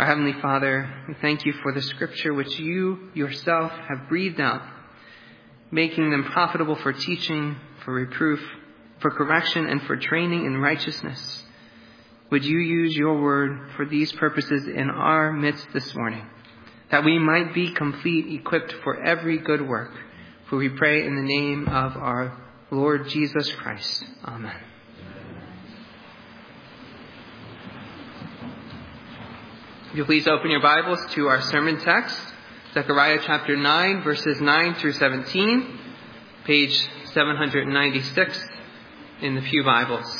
Our Heavenly Father, we thank you for the Scripture which you yourself have breathed out, making them profitable for teaching, for reproof, for correction, and for training in righteousness. Would you use your word for these purposes in our midst this morning, that we might be complete, equipped for every good work. For we pray in the name of our Lord Jesus Christ. Amen. If you'll please open your Bibles to our sermon text, Zechariah chapter 9, verses 9 through 17, page 796 in the Pew Bibles.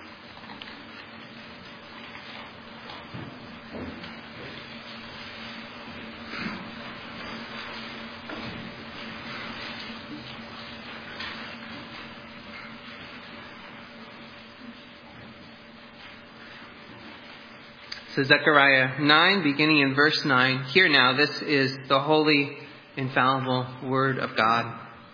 So Zechariah 9, beginning in verse 9. Hear now, this is the holy, infallible word of God.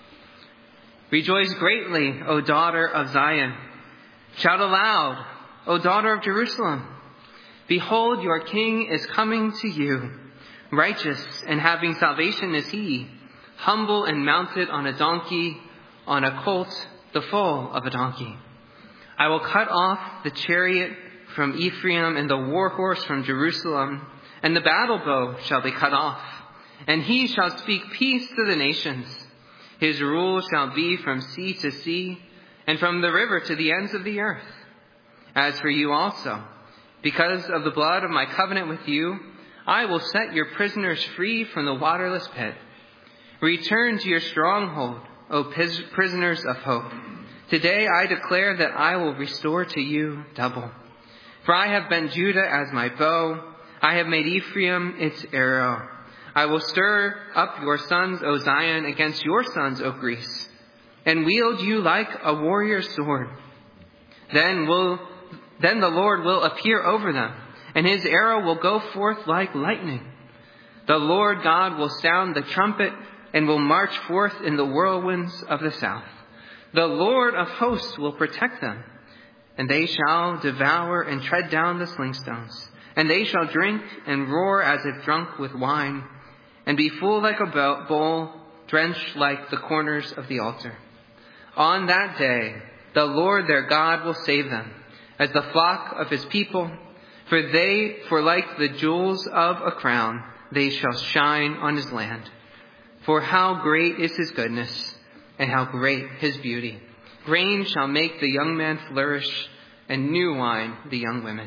Rejoice greatly, O daughter of Zion. Shout aloud, O daughter of Jerusalem. Behold, your king is coming to you. Righteous and having salvation is he, humble and mounted on a donkey, on a colt, the foal of a donkey. I will cut off the chariot from Ephraim and the war horse from Jerusalem, and the battle bow shall be cut off, and he shall speak peace to the nations. His rule shall be from sea to sea, and from the river to the ends of the earth. As for you also, because of the blood of my covenant with you, I will set your prisoners free from the waterless pit. Return to your stronghold, O prisoners of hope. Today I declare that I will restore to you double. For I have bent Judah as my bow. I have made Ephraim its arrow. I will stir up your sons, O Zion, against your sons, O Greece, and wield you like a warrior's sword. Then the Lord will appear over them, and his arrow will go forth like lightning. The Lord God will sound the trumpet and will march forth in the whirlwinds of the south. The Lord of hosts will protect them. And they shall devour and tread down the slingstones. And they shall drink and roar as if drunk with wine, and be full like a bowl, drenched like the corners of the altar. On that day, the Lord their God will save them, as the flock of his people. For like the jewels of a crown, they shall shine on his land. For how great is his goodness, and how great his beauty. Grain shall make the young man flourish, and new wine the young women.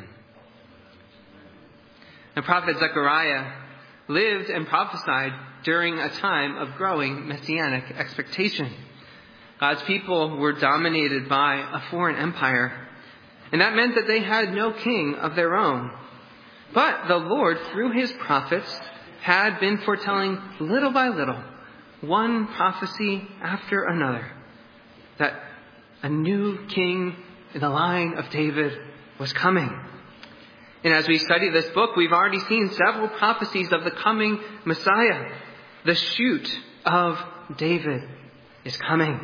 The prophet Zechariah lived and prophesied during a time of growing messianic expectation. God's people were dominated by a foreign empire, and that meant that they had no king of their own. But the Lord, through his prophets, had been foretelling little by little, one prophecy after another, that a new king in the line of David was coming. And as we study this book, we've already seen several prophecies of the coming Messiah. The shoot of David is coming.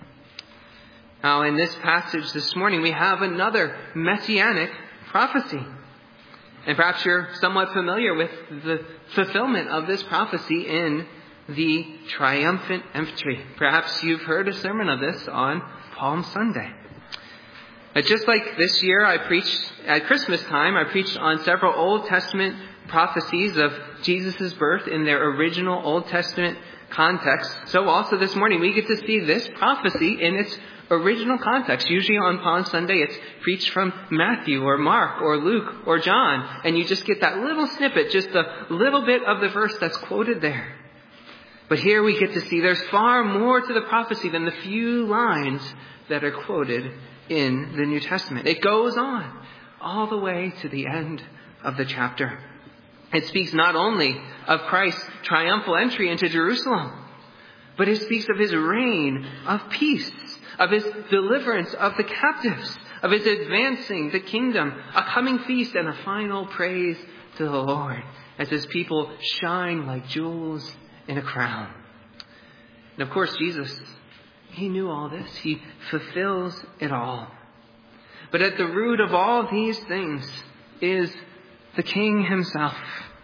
Now, in this passage this morning, we have another messianic prophecy. And perhaps you're somewhat familiar with the fulfillment of this prophecy in the triumphant entry. Perhaps you've heard a sermon of this on Palm Sunday. Just like this year, I preached at Christmas time, I preached on several Old Testament prophecies of Jesus' birth in their original Old Testament context. So also this morning, we get to see this prophecy in its original context. Usually on Palm Sunday, it's preached from Matthew or Mark or Luke or John, and you just get that little snippet, just a little bit of the verse that's quoted there. But here we get to see there's far more to the prophecy than the few lines that are quoted in the New Testament. It goes on all the way to the end of the chapter. It speaks not only of Christ's triumphal entry into Jerusalem, but it speaks of his reign of peace, of his deliverance of the captives, of his advancing the kingdom, a coming feast, and a final praise to the Lord as his people shine like jewels in a crown. And of course, Jesus, he knew all this. He fulfills it all. But at the root of all these things is the King himself.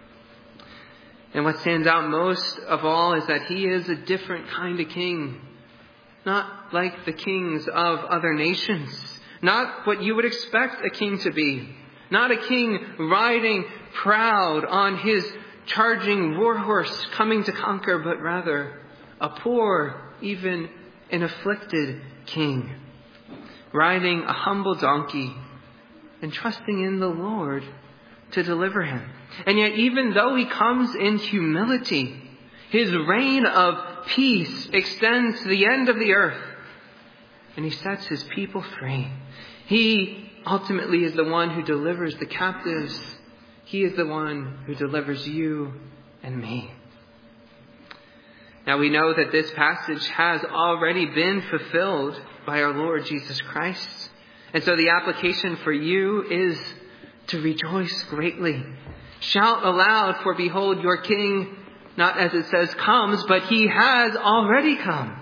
And what stands out most of all is that he is a different kind of king. Not like the kings of other nations. Not what you would expect a king to be. Not a king riding proud on his charging war horse coming to conquer, but rather a poor, even an afflicted king, riding a humble donkey and trusting in the Lord to deliver him. And yet, even though he comes in humility, his reign of peace extends to the end of the earth, and he sets his people free. He ultimately is the one who delivers the captives. He is the one who delivers you and me. Now we know that this passage has already been fulfilled by our Lord Jesus Christ. And so the application for you is to rejoice greatly. Shout aloud, for behold, your King, not as it says comes, but he has already come.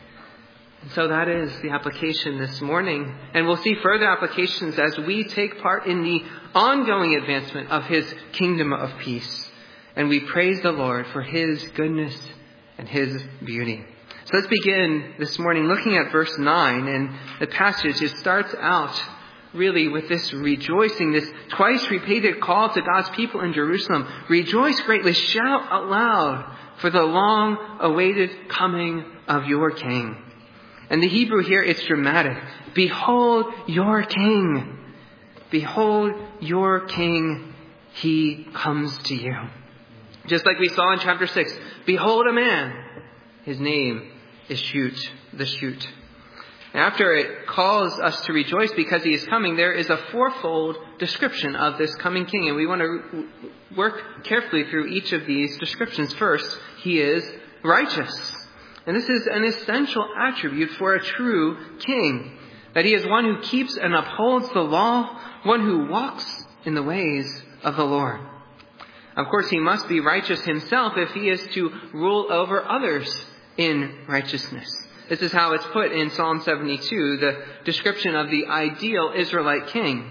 And so that is the application this morning. And we'll see further applications as we take part in the ongoing advancement of his kingdom of peace. And we praise the Lord for his goodness and his beauty. So let's begin this morning looking at verse 9. And the passage, it starts out really with this rejoicing, this twice repeated call to God's people in Jerusalem. Rejoice greatly, shout aloud for the long-awaited coming of your King. And the Hebrew here, it's dramatic. Behold your King. Behold your King. He comes to you. Just like we saw in chapter 6. Behold a man. His name is the Shoot. After it calls us to rejoice because he is coming, there is a fourfold description of this coming king. And we want to work carefully through each of these descriptions. First, he is righteous. And this is an essential attribute for a true king. That he is one who keeps and upholds the law, one who walks in the ways of the Lord. Of course, he must be righteous himself if he is to rule over others in righteousness. This is how it's put in Psalm 72, the description of the ideal Israelite king.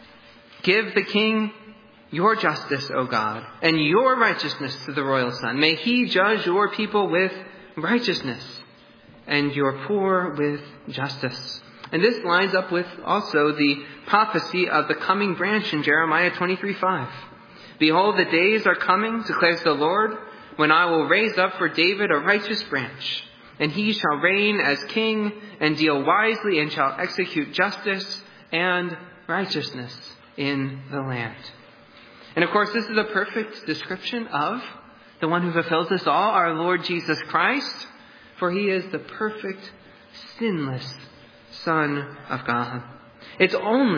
Give the king your justice, O God, and your righteousness to the royal son. May he judge your people with righteousness and your poor with justice. And this lines up with also the prophecy of the coming branch in Jeremiah 23:5. Behold, the days are coming, declares the Lord, when I will raise up for David a righteous branch. And he shall reign as king and deal wisely and shall execute justice and righteousness in the land. And of course, this is a perfect description of the one who fulfills this all, our Lord Jesus Christ. For he is the perfect, sinless Son of God. It's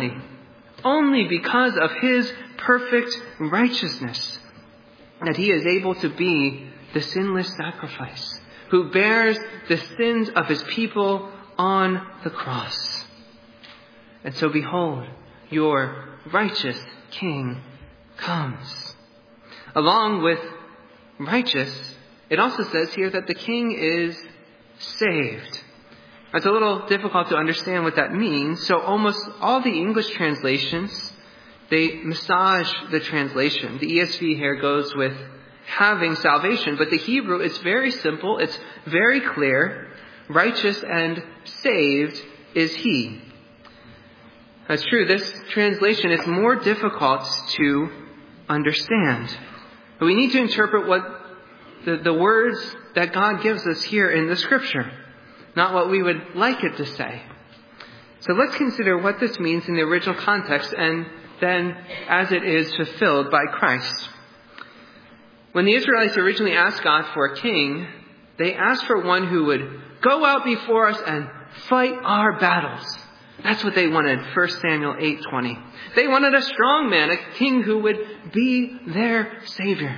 only because of his perfect righteousness that he is able to be the sinless sacrifice, who bears the sins of his people on the cross. And so behold, your righteous King comes. Along with righteous, it also says here that the King is saved. It's a little difficult to understand what that means. So almost all the English translations, they massage the translation. The ESV here goes with having salvation, but the Hebrew is very simple. It's very clear. Righteous and saved is he. That's true. This translation is more difficult to understand. But we need to interpret what the words that God gives us here in the scripture, not what we would like it to say. So let's consider what this means in the original context and then as it is fulfilled by Christ. When the Israelites originally asked God for a king, they asked for one who would go out before us and fight our battles. That's what they wanted, 1 Samuel 8:20. They wanted a strong man, a king who would be their Savior.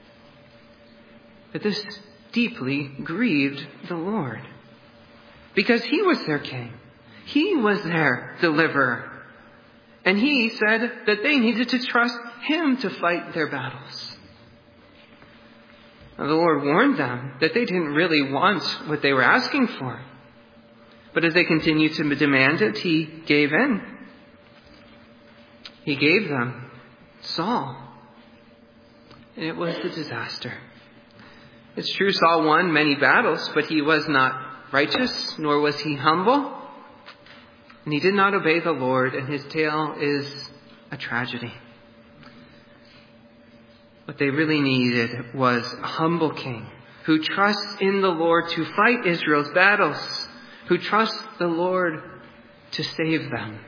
But this deeply grieved the Lord, because he was their king. He was their deliverer. And he said that they needed to trust him to fight their battles. Now, the Lord warned them that they didn't really want what they were asking for. But as they continued to demand it, he gave in. He gave them Saul. And it was a disaster. It's true, Saul won many battles, but he was not righteous, nor was he humble. And he did not obey the Lord, and his tale is a tragedy. What they really needed was a humble king who trusts in the Lord to fight Israel's battles, who trusts the Lord to save them.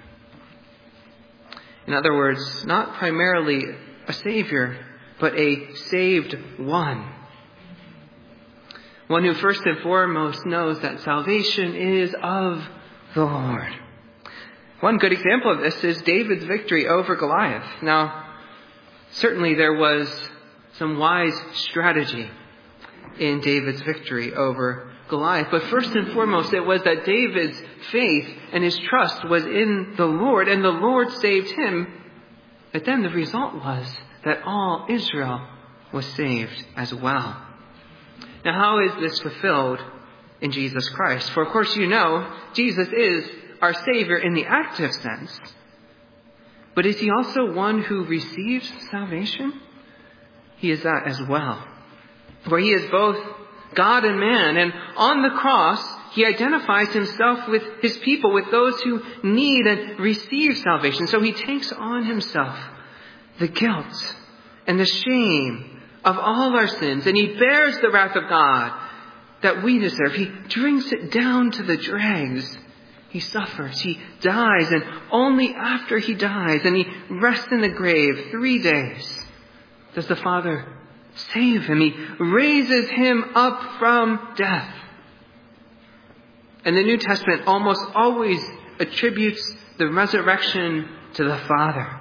In other words, not primarily a savior, but a saved one. One who first and foremost knows that salvation is of the Lord. One good example of this is David's victory over Goliath. Now, certainly there was some wise strategy in David's victory over Goliath. But first and foremost, it was that David's faith and his trust was in the Lord, and the Lord saved him. But then the result was that all Israel was saved as well. Now, how is this fulfilled in Jesus Christ? For of course you know, Jesus is our Savior in the active sense. But is he also one who receives salvation? He is that as well. Where he is both God and man. And on the cross, he identifies himself with his people, with those who need and receive salvation. So he takes on himself the guilt and the shame of all our sins. And he bears the wrath of God that we deserve. He drinks it down to the dregs. He suffers. He dies. And only after he dies and he rests in the grave 3 days does the Father save him. He raises him up from death. And the New Testament almost always attributes the resurrection to the Father.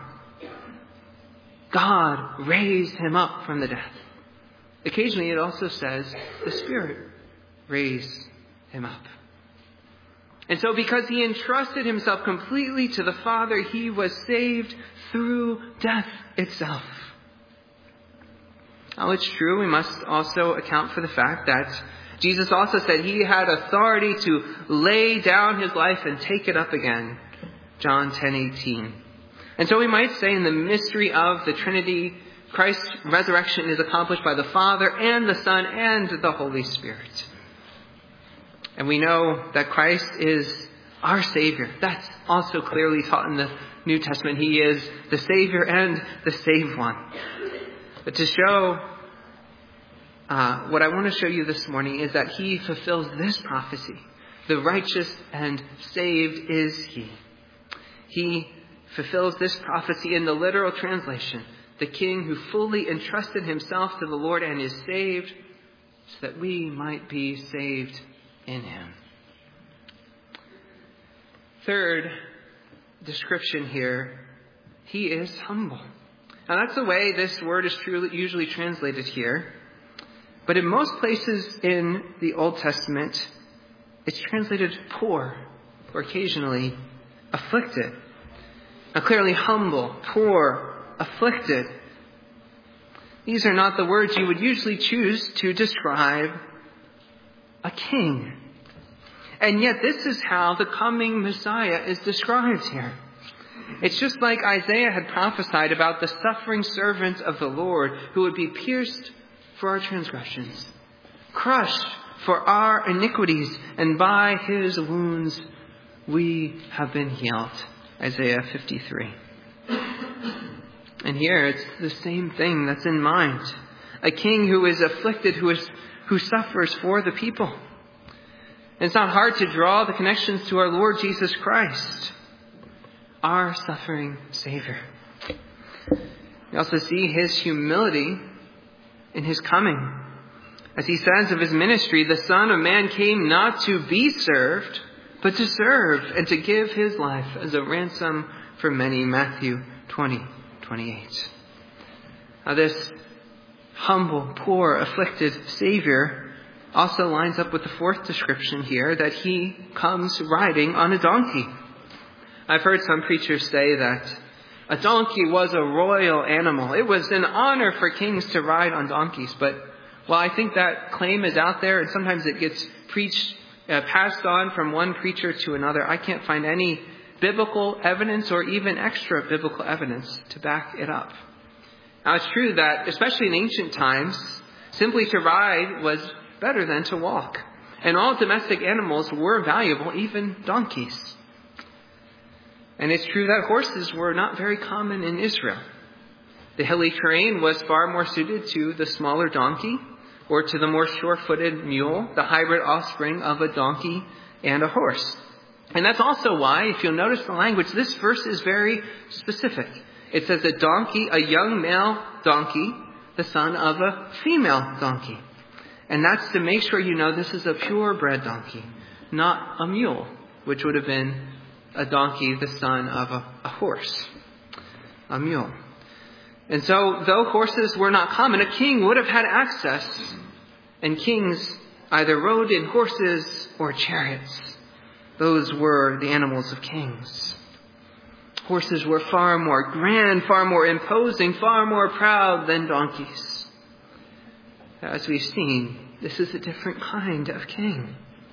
God raised him up from the death. Occasionally it also says the Spirit raised him up. And so because he entrusted himself completely to the Father, he was saved through death itself. Now it's true, we must also account for the fact that Jesus also said he had authority to lay down his life and take it up again. John 10:18. And so we might say in the mystery of the Trinity, Christ's resurrection is accomplished by the Father and the Son and the Holy Spirit. And we know that Christ is our Savior. That's also clearly taught in the New Testament. He is the Savior and the saved one. But to show what I want to show you this morning is that he fulfills this prophecy. The righteous and saved is he. He fulfills this prophecy in the literal translation. The King who fully entrusted himself to the Lord and is saved so that we might be saved in him. Third description here, he is humble. Now that's the way this word is usually translated here. But in most places in the Old Testament, it's translated poor, or occasionally afflicted. Now clearly humble, poor, afflicted. These are not the words you would usually choose to describe a king. And yet this is how the coming Messiah is described here. It's just like Isaiah had prophesied about the suffering servant of the Lord who would be pierced for our transgressions, crushed for our iniquities, and by his wounds we have been healed. Isaiah 53. And here it's the same thing that's in mind. A king who is afflicted, who suffers for the people. And it's not hard to draw the connections to our Lord Jesus Christ, our suffering Savior. We also see his humility in his coming. As he says of his ministry, the Son of Man came not to be served, but to serve and to give his life as a ransom for many. Matthew 20:28. Now this humble, poor, afflicted Savior also lines up with the fourth description here, that he comes riding on a donkey. I've heard some preachers say that a donkey was a royal animal. It was an honor for kings to ride on donkeys. But while I think that claim is out there, and sometimes it gets passed on from one preacher to another, I can't find any biblical evidence or even extra biblical evidence to back it up. Now, it's true that, especially in ancient times, simply to ride was better than to walk. And all domestic animals were valuable, even donkeys. And it's true that horses were not very common in Israel. The hilly terrain was far more suited to the smaller donkey or to the more sure-footed mule, the hybrid offspring of a donkey and a horse. And that's also why, if you'll notice the language, this verse is very specific. It says a donkey, a young male donkey, the son of a female donkey. And that's to make sure you know this is a purebred donkey, not a mule, which would have been a donkey, the son of a horse, a mule. And so, though horses were not common, a king would have had access, and kings either rode in horses or chariots. Those were the animals of kings. Horses were far more grand, far more imposing, far more proud than donkeys. As we've seen, this is a different kind of king.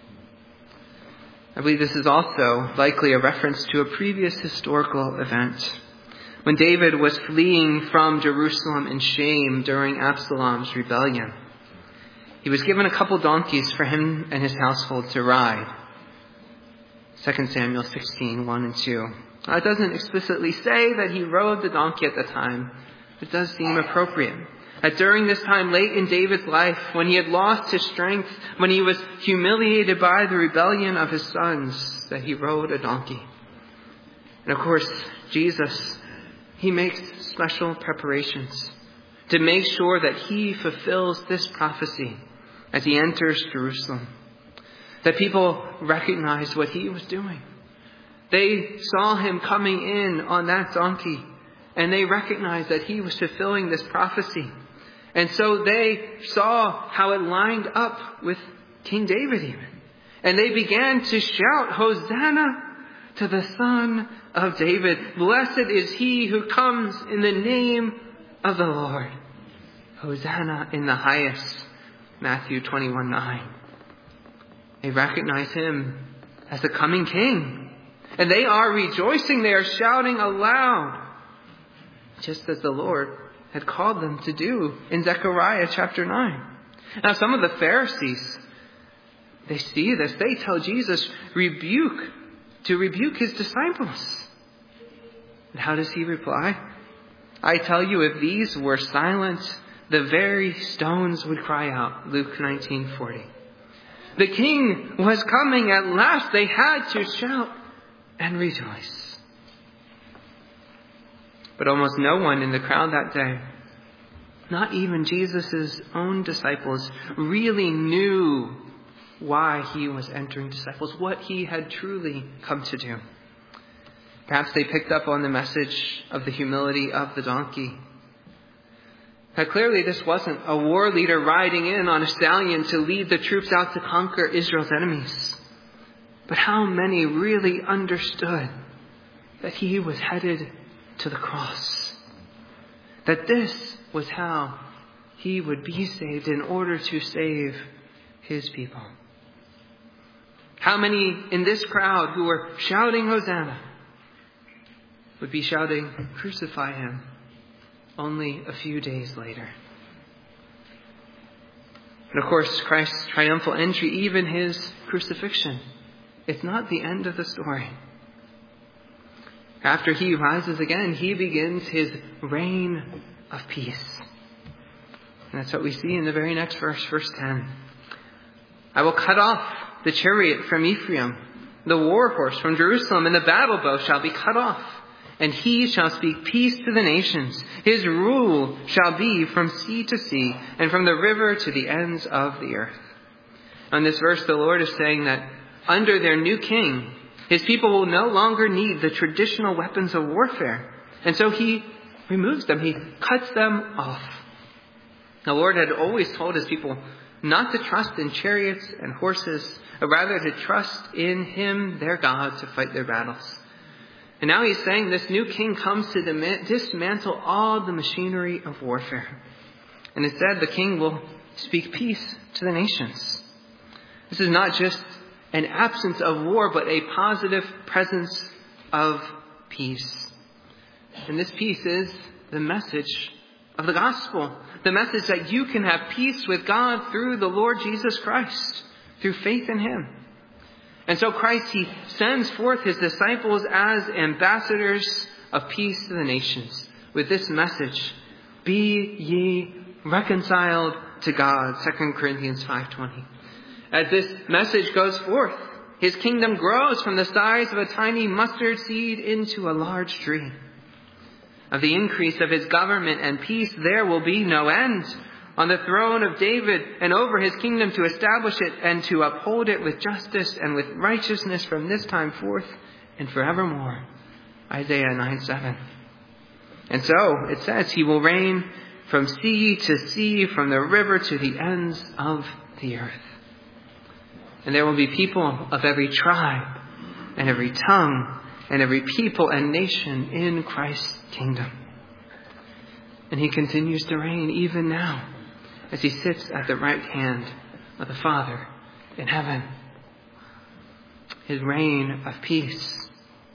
I believe this is also likely a reference to a previous historical event. When David was fleeing from Jerusalem in shame during Absalom's rebellion, he was given a couple donkeys for him and his household to ride. 2 Samuel 16, 1 and 2. Now, it doesn't explicitly say that he rode the donkey at the time. It does seem appropriate. That during this time late in David's life, when he had lost his strength, when he was humiliated by the rebellion of his sons, that he rode a donkey. And of course, Jesus, he makes special preparations to make sure that he fulfills this prophecy as he enters Jerusalem. That people recognize what he was doing. They saw him coming in on that donkey, and they recognized that he was fulfilling this prophecy. And so they saw how it lined up with King David even. And they began to shout, "Hosanna to the Son of David. Blessed is he who comes in the name of the Lord. Hosanna in the highest." Matthew 21:9. They recognize him as the coming king. And they are rejoicing. They are shouting aloud, just as the Lord had called them to do in Zechariah chapter 9. Now, some of the Pharisees, they see this. They tell Jesus to rebuke his disciples. And how does he reply? "I tell you, if these were silent, the very stones would cry out." Luke 19:40. The king was coming at last. They had to shout and rejoice. But almost no one in the crowd that day, not even Jesus' own disciples, really knew why he was entering disciples, what he had truly come to do. Perhaps they picked up on the message of the humility of the donkey. That clearly this wasn't a war leader riding in on a stallion to lead the troops out to conquer Israel's enemies. But how many really understood that he was headed to the cross? That this was how he would be saved in order to save his people. How many in this crowd who were shouting Hosanna would be shouting, "Crucify him," only a few days later? And of course, Christ's triumphal entry, even his crucifixion, it's not the end of the story. After he rises again, he begins his reign of peace. And that's what we see in the very next verse, verse 10. "I will cut off the chariot from Ephraim, the war horse from Jerusalem, and the battle bow shall be cut off. And he shall speak peace to the nations. His rule shall be from sea to sea, and from the river to the ends of the earth." On this verse, the Lord is saying that under their new king, his people will no longer need the traditional weapons of warfare. And so he removes them. He cuts them off. The Lord had always told his people not to trust in chariots and horses, but rather to trust in him, their God, to fight their battles. And now he's saying this new king comes to dismantle all the machinery of warfare. And instead, the king will speak peace to the nations. This is not just an absence of war, but a positive presence of peace. And this peace is the message of the gospel, the message that you can have peace with God through the Lord Jesus Christ, through faith in him. And so Christ, he sends forth his disciples as ambassadors of peace to the nations with this message: be ye reconciled to God, 2 Corinthians 5:20. As this message goes forth, his kingdom grows from the size of a tiny mustard seed into a large tree. Of the increase of his government and peace there will be no end on the throne of David and over his kingdom, to establish it and to uphold it with justice and with righteousness from this time forth and forevermore. Isaiah 9:7. And so it says, he will reign from sea to sea, from the river to the ends of the earth. And there will be people of every tribe and every tongue and every people and nation in Christ's kingdom. And he continues to reign even now as he sits at the right hand of the Father in heaven. His reign of peace.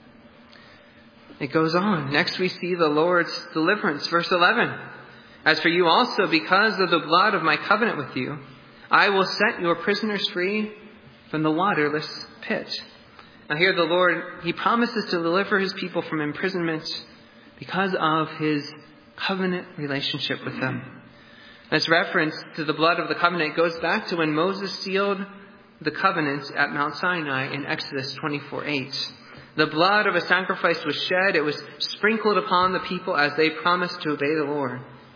It goes on. Next we see the Lord's deliverance. Verse 11. As for you also, because of the blood of my covenant with you, I will set your prisoners free from the waterless pit. Now here the Lord, he promises to deliver his people from imprisonment because of his covenant relationship with them. This reference to the blood of the covenant goes back to when Moses sealed the covenant at Mount Sinai in Exodus 24:8. The blood of a sacrifice was shed. It was sprinkled upon the people as they promised to obey the Lord.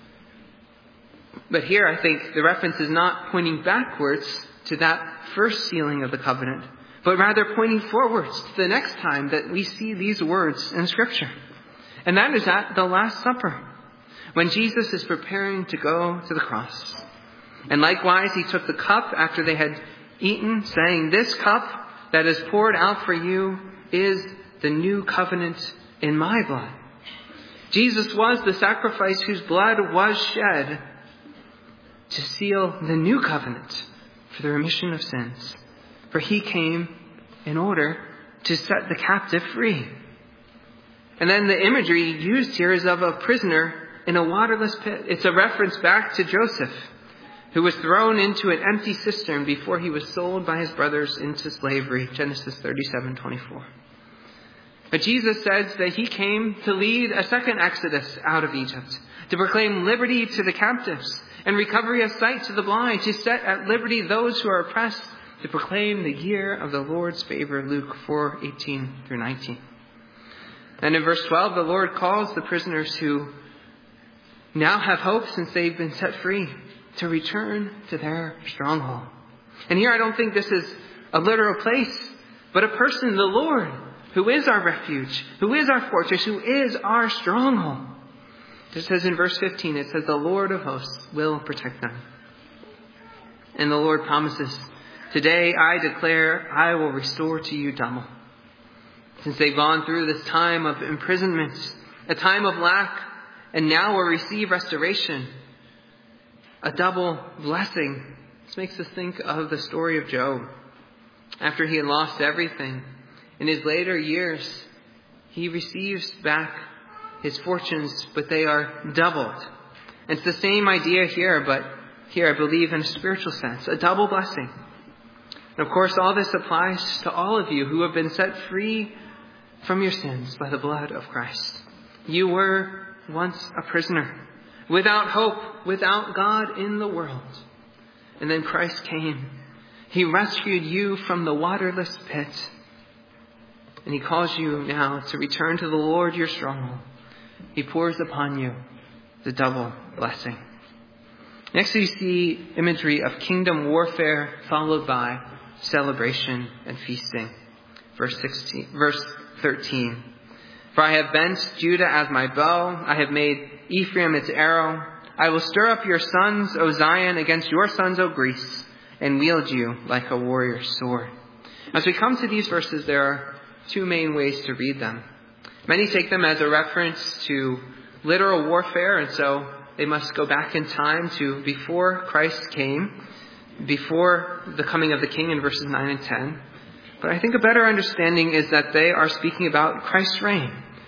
But here I think the reference is not pointing backwards to that first sealing of the covenant, but rather pointing forwards to the next time that we see these words in Scripture. And that is at the Last Supper, when Jesus is preparing to go to the cross. And likewise, he took the cup after they had eaten, saying, this cup that is poured out for you is the new covenant in my blood. Jesus was the sacrifice whose blood was shed to seal the new covenant for the remission of sins. For he came in order to set the captive free. And then the imagery used here is of a prisoner in a waterless pit. It's a reference back to Joseph, who was thrown into an empty cistern before he was sold by his brothers into slavery. Genesis 37:24. But Jesus says that he came to lead a second exodus out of Egypt, to proclaim liberty to the captives and recovery of sight to the blind, to set at liberty those who are oppressed, to proclaim the year of the Lord's favor. Luke 4:18-19. And in verse 12, the Lord calls the prisoners who now have hope since they've been set free to return to their stronghold. And here I don't think this is a literal place, but a person, the Lord, who is our refuge, who is our fortress, who is our stronghold. It says in verse 15, it says, the Lord of hosts will protect them. And the Lord promises, today I declare I will restore to you double. Since they've gone through this time of imprisonment, a time of lack, and now will receive restoration, a double blessing. This makes us think of the story of Job. After he had lost everything, in his later years, he receives back his fortunes, but they are doubled. It's the same idea here, but here I believe in a spiritual sense, a double blessing. And of course, all this applies to all of you who have been set free from your sins by the blood of Christ. You were once a prisoner, without hope, without God in the world. And then Christ came. He rescued you from the waterless pit. And he calls you now to return to the Lord your stronghold. He pours upon you the double blessing. Next we see imagery of kingdom warfare followed by celebration and feasting. Verse 13. For I have bent Judah as my bow. I have made Ephraim its arrow. I will stir up your sons, O Zion, against your sons, O Greece, and wield you like a warrior's sword. As we come to these verses, there are two main ways to read them. Many take them as a reference to literal warfare, and so they must go back in time to before Christ came, before the coming of the King in verses 9 and 10. But I think a better understanding is that they are speaking about Christ's reign.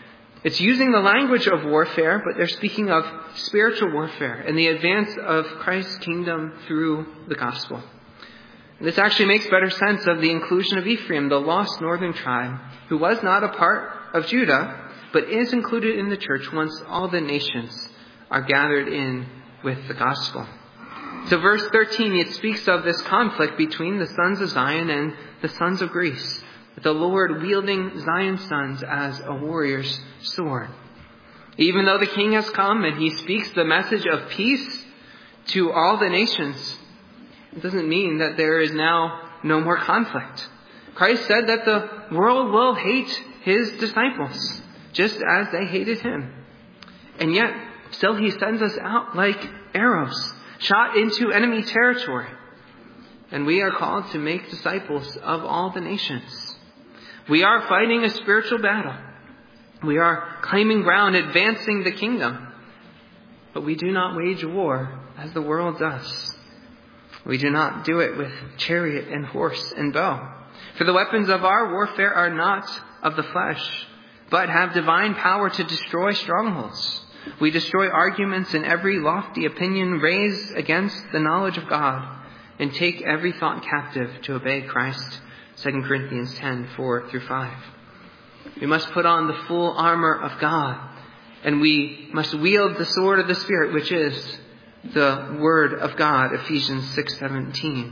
It's using the language of warfare, but they're speaking of spiritual warfare and the advance of Christ's kingdom through the gospel. This actually makes better sense of the inclusion of Ephraim, the lost northern tribe, who was not a part of Judah, but is included in the church once all the nations are gathered in with the gospel. So verse 13, it speaks of this conflict between the sons of Zion and the sons of Greece, with the Lord wielding Zion's sons as a warrior's sword. Even though the king has come and he speaks the message of peace to all the nations, it doesn't mean that there is now no more conflict. Christ said that the world will hate his disciples, just as they hated him. And yet, still he sends us out like arrows, shot into enemy territory. And we are called to make disciples of all the nations. We are fighting a spiritual battle. We are claiming ground, advancing the kingdom. But we do not wage war as the world does. We do not do it with chariot and horse and bow. For the weapons of our warfare are not of the flesh, but have divine power to destroy strongholds. We destroy arguments and every lofty opinion raised against the knowledge of God, and take every thought captive to obey Christ. 2 Corinthians 10:4-5. We must put on the full armor of God, and we must wield the sword of the Spirit, which is the Word of God, Ephesians 6:17.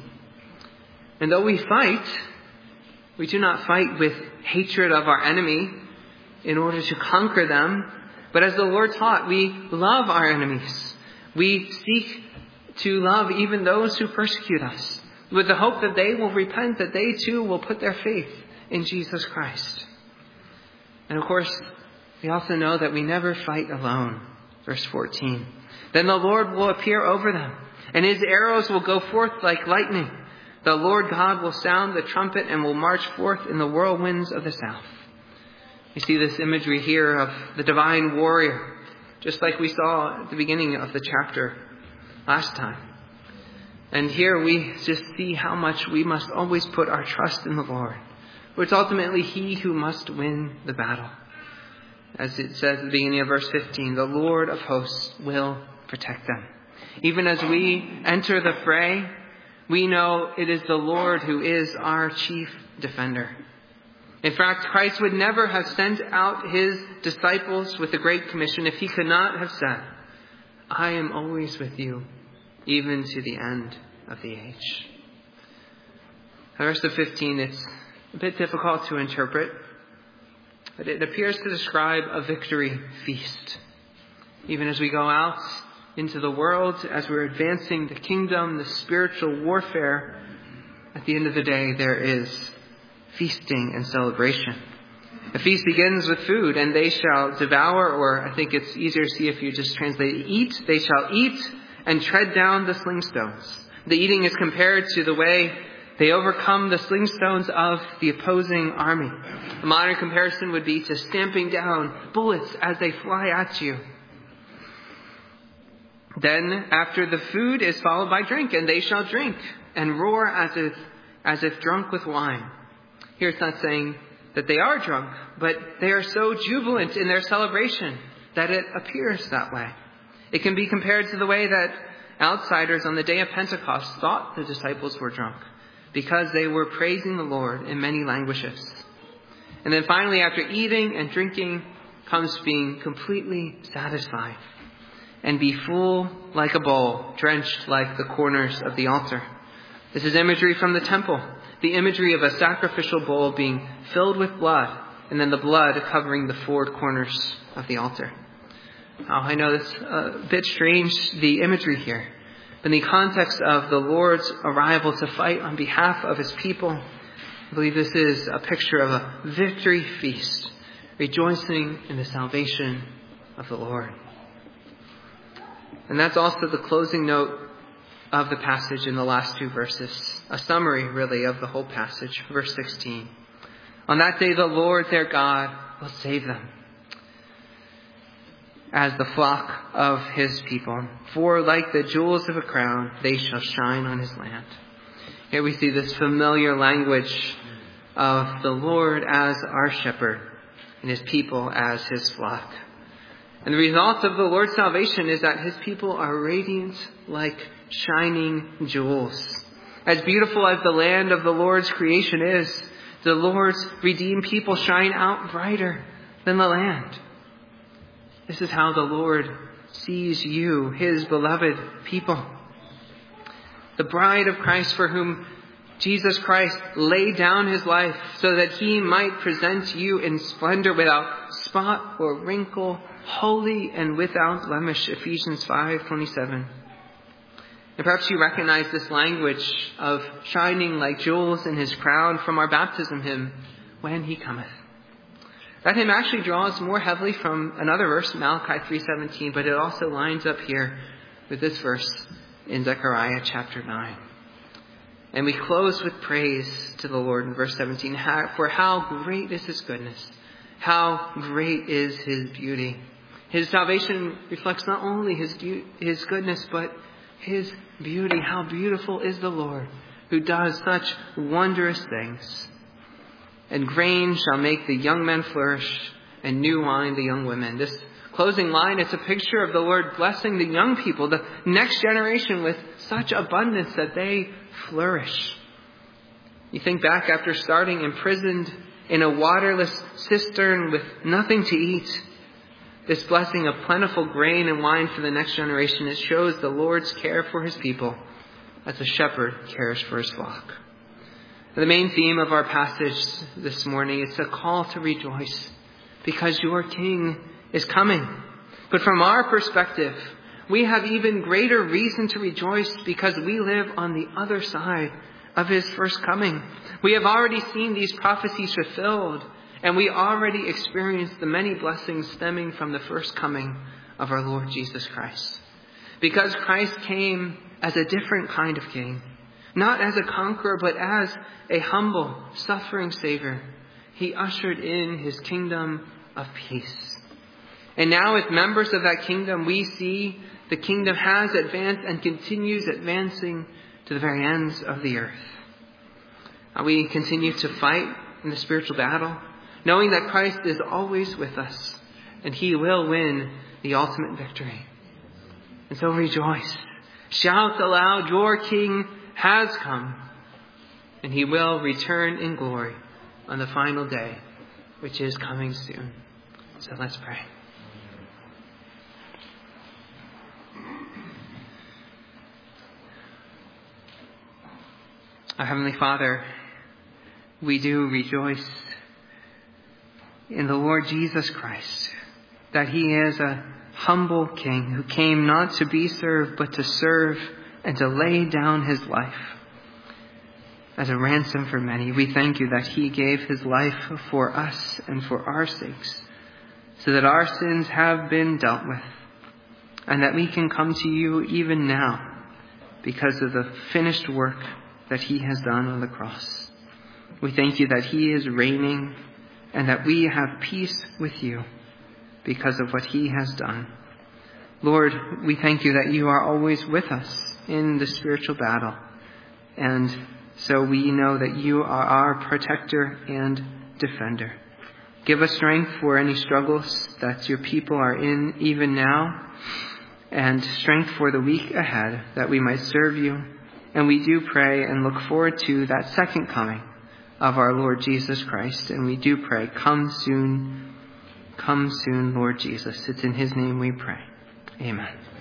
And though we fight, we do not fight with hatred of our enemy in order to conquer them, but as the Lord taught, we love our enemies. We seek to love even those who persecute us, with the hope that they will repent, that they too will put their faith in Jesus Christ. And of course, we also know that we never fight alone. Verse 14. Then the Lord will appear over them, and his arrows will go forth like lightning. The Lord God will sound the trumpet and will march forth in the whirlwinds of the south. You see this imagery here of the divine warrior, just like we saw at the beginning of the chapter last time. And here we just see how much we must always put our trust in the Lord. For it's ultimately he who must win the battle. As it says at the beginning of verse 15, the Lord of hosts will protect them. Even as we enter the fray, we know it is the Lord who is our chief defender. In fact, Christ would never have sent out his disciples with the Great Commission if he could not have said, I am always with you, even to the end of the age. The verse of 15, it's a bit difficult to interpret, but it appears to describe a victory feast. Even as we go out into the world, as we're advancing the kingdom, the spiritual warfare, at the end of the day, there is feasting and celebration. The feast begins with food, and they shall devour, or I think it's easier to see if you just translate eat. They shall eat and tread down the sling stones. The eating is compared to the way they overcome the sling stones of the opposing army. A modern comparison would be to stamping down bullets as they fly at you. Then after the food is followed by drink, and they shall drink and roar as if drunk with wine. Here it's not saying that they are drunk, but they are so jubilant in their celebration that it appears that way. It can be compared to the way that outsiders on the day of Pentecost thought the disciples were drunk, because they were praising the Lord in many languages. And then finally, after eating and drinking, comes being completely satisfied and be full like a bowl, drenched like the corners of the altar. This is imagery from the temple, the imagery of a sacrificial bowl being filled with blood, and then the blood covering the four corners of the altar. Now, I know it's a bit strange, the imagery here. In the context of the Lord's arrival to fight on behalf of his people, I believe this is a picture of a victory feast, rejoicing in the salvation of the Lord. And that's also the closing note of the passage in the last two verses, a summary really of the whole passage. Verse 16. On that day the Lord their God will save them as the flock of his people. For like the jewels of a crown, they shall shine on his land. Here we see this familiar language of the Lord as our shepherd. and his people as his flock. And the result of the Lord's salvation is that his people are radiant like shining jewels. As beautiful as the land of the Lord's creation is, the Lord's redeemed people shine out brighter than the land. This is how the Lord sees you, his beloved people. The bride of Christ, for whom Jesus Christ laid down his life so that he might present you in splendor without spot or wrinkle, holy and without blemish. Ephesians 5:27. And perhaps you recognize this language of shining like jewels in his crown from our baptism hymn, When He Cometh. That hymn actually draws more heavily from another verse, Malachi 3:17, but it also lines up here with this verse in Zechariah chapter 9. And we close with praise to the Lord in verse 17. For how great is his goodness, how great is his beauty. His salvation reflects not only his goodness, but his beauty. How beautiful is the Lord who does such wondrous things. And grain shall make the young men flourish, and new wine the young women. This closing line, it's a picture of the Lord blessing the young people, the next generation, with such abundance that they flourish. You think back after starting imprisoned in a waterless cistern with nothing to eat, this blessing of plentiful grain and wine for the next generation, it shows the Lord's care for his people as a shepherd cares for his flock. The main theme of our passage this morning is a call to rejoice because your King is coming. But from our perspective, we have even greater reason to rejoice because we live on the other side of his first coming. We have already seen these prophecies fulfilled, and we already experienced the many blessings stemming from the first coming of our Lord Jesus Christ. Because Christ came as a different kind of king, not as a conqueror, but as a humble, suffering Savior, he ushered in his kingdom of peace. And now as members of that kingdom, we see the kingdom has advanced and continues advancing to the very ends of the earth. We continue to fight in the spiritual battle, knowing that Christ is always with us and he will win the ultimate victory. And so rejoice. Shout aloud, your King has come, and he will return in glory on the final day, which is coming soon. So let's pray. Our Heavenly Father, we do rejoice in the Lord Jesus Christ, that he is a humble King who came not to be served, but to serve and to lay down his life as a ransom for many. We thank you that he gave his life for us and for our sakes, so that our sins have been dealt with, and that we can come to you even now because of the finished work that he has done on the cross. We thank you that he is reigning and that we have peace with you because of what he has done. Lord, we thank you that you are always with us in the spiritual battle. And so we know that you are our protector and defender. Give us strength for any struggles that your people are in even now, and strength for the week ahead that we might serve you. And we do pray and look forward to that second coming of our Lord Jesus Christ. And we do pray, come soon, Lord Jesus. It's in his name we pray. Amen.